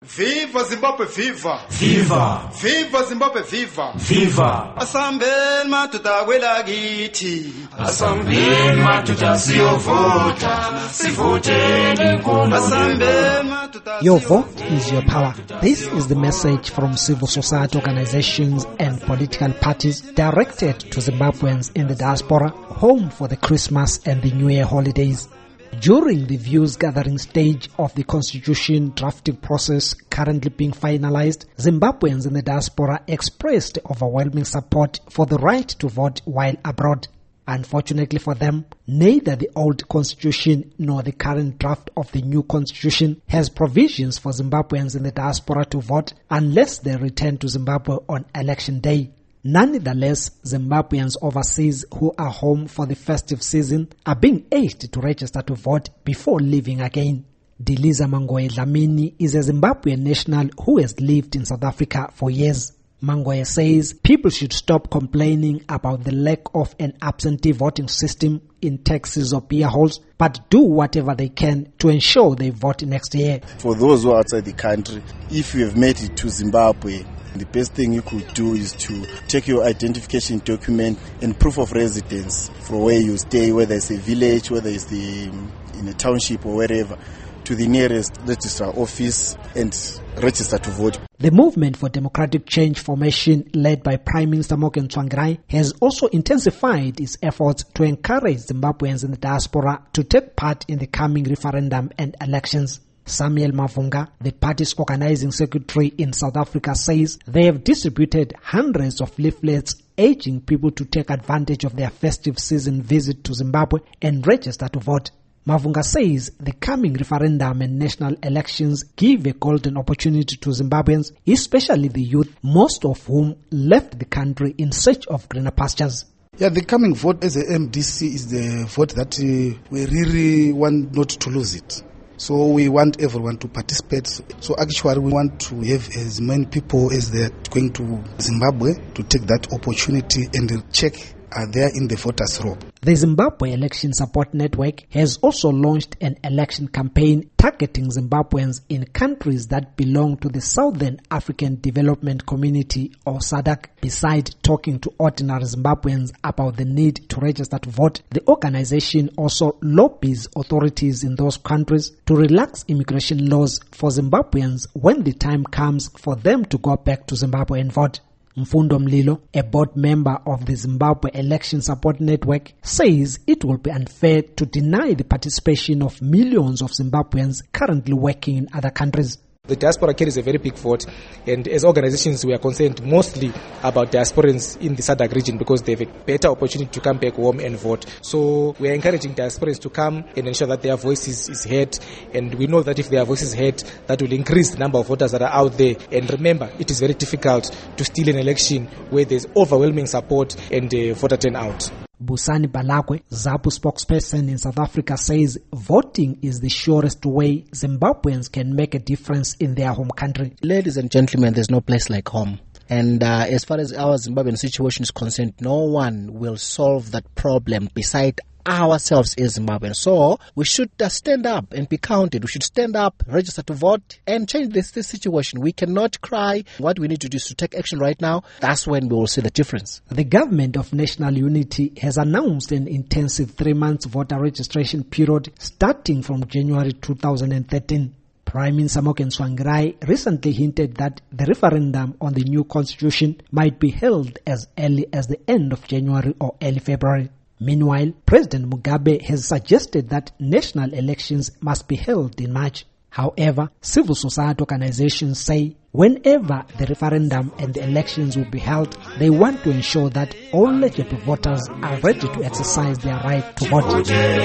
Viva Zimbabwe, viva! Viva! Viva Zimbabwe, viva! Viva! Asambeni madoda kwelakithi. Asambeni madoda siyovota, sivotele inkulumo. Asambeni madoda. Your vote is your power. This is the message from civil society organizations and political parties directed to Zimbabweans in the diaspora, home for the Christmas and the New Year holidays. During the views-gathering stage of the constitution drafting process currently being finalized, Zimbabweans in the diaspora expressed overwhelming support for the right to vote while abroad. Unfortunately for them, neither the old constitution nor the current draft of the new constitution has provisions for Zimbabweans in the diaspora to vote unless they return to Zimbabwe on election day. Nonetheless, Zimbabweans overseas who are home for the festive season are being urged to register to vote before leaving again. Diliza Mangoe Dlamini is a Zimbabwean national who has lived in South Africa for years. Mangoe says people should stop complaining about the lack of an absentee voting system in taxis or beer halls, but do whatever they can to ensure they vote next year. For those who are outside the country, if you have made it to Zimbabwe, the best thing you could do is to take your identification document and proof of residence for where you stay, whether it's a village, whether it's in a township or wherever, to the nearest registrar office and register to vote. The Movement for Democratic Change formation, led by Prime Minister Morgan Tsvangirai, has also intensified its efforts to encourage Zimbabweans in the diaspora to take part in the coming referendum and elections. Samuel Mavunga, the party's organizing secretary in South Africa, says they have distributed hundreds of leaflets urging people to take advantage of their festive season visit to Zimbabwe and register to vote. Mavunga says the coming referendum and national elections give a golden opportunity to Zimbabweans, especially the youth, most of whom left the country in search of greener pastures. Yeah, the coming vote as a MDC is the vote that we really want not to lose it. So we want everyone to participate. So actually we want to have as many people as they're going to Zimbabwe to take that opportunity and check are there in the voters' roll. The Zimbabwe Election Support Network has also launched an election campaign targeting Zimbabweans in countries that belong to the Southern African Development Community or SADC. Besides talking to ordinary Zimbabweans about the need to register to vote, the organization also lobbies authorities in those countries to relax immigration laws for Zimbabweans when the time comes for them to go back to Zimbabwe and vote. Mfundo Mlilo, a board member of the Zimbabwe Election Support Network, says it will be unfair to deny the participation of millions of Zimbabweans currently working in other countries. The diaspora carries a very big vote, and as organizations we are concerned mostly about diasporans in the SADC region because they have a better opportunity to come back home and vote. So we are encouraging diasporans to come and ensure that their voice is heard, and we know that if their voice is heard, that will increase the number of voters that are out there. And remember, it is very difficult to steal an election where there is overwhelming support and voter turnout. Busani Balagwe, ZAPU spokesperson in South Africa, says voting is the surest way Zimbabweans can make a difference in their home country. Ladies and gentlemen, there's no place like home. And as far as our Zimbabwean situation is concerned, no one will solve that problem beside ourselves as Zimbabweans. So we should stand up and be counted. We should stand up, register to vote, and change this situation. We cannot cry. What we need to do is to take action right now. That's when we will see the difference. The Government of National Unity has announced an intensive 3-month voter registration period starting from January 2013. Prime Minister Morgan Tsvangirai recently hinted that the referendum on the new constitution might be held as early as the end of January or early February. Meanwhile, President Mugabe has suggested that national elections must be held in March. However, civil society organizations say whenever the referendum and the elections will be held, they want to ensure that all eligible voters are ready to exercise their right to vote.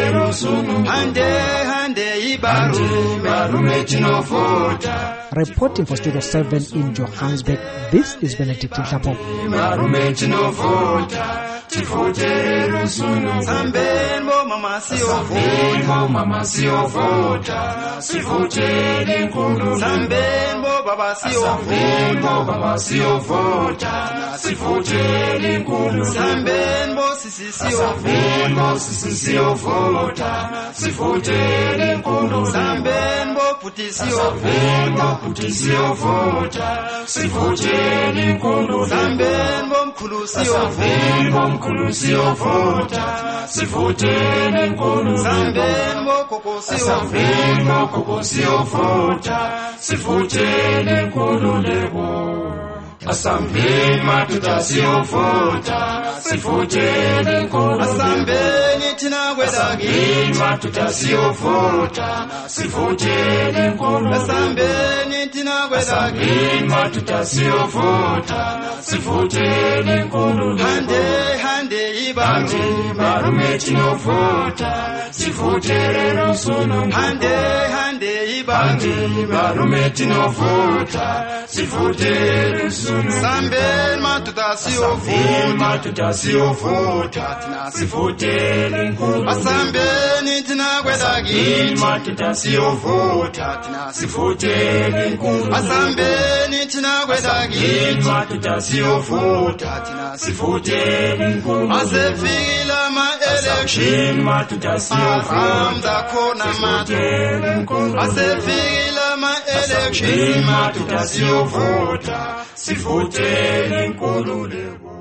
Reporting for Studio 7 in Johannesburg, this is Benedict Chapo. Sambeni bo mama siyovota, sivotele inkulumo. Sambeni bo baba siyovota, sivotele inkulumo. Sambeni bo sisi siyovota, sivotele inkulumo. Sambeni bo futhi siyovota futhi siyovota sivotele inkululeko Sambeni bomkhulu Asambeni bomkhulu siyovota sivotele inkululeko Sambeni bogogo Asambeni bogogo siyovota sivotele inkululeko Asambeni madoda siyovota sivotele inkululeko Asambeni thina kwelakini Asambeni madoda siyovota sivotele inkululeko Asambeni thina kwelakini Asambeni madoda siyovota sivotele inkululeko hande ibantu malume tinovota sivotele lusunungu hande ibantu malume tinovota sivotele lusunungu Sambeni madoda Asambeni madoda siyovota sivotele inkululeko Asambeni thina kwelakini madoda siyovota sivotele inkululeko Asambeni thina kwelakini madoda siyovota sivotele inkululeko Asefikile ama-election madoda siyovota Ahamza khona madoda Asefikile ama-election madoda siyovota sivotele inkululeko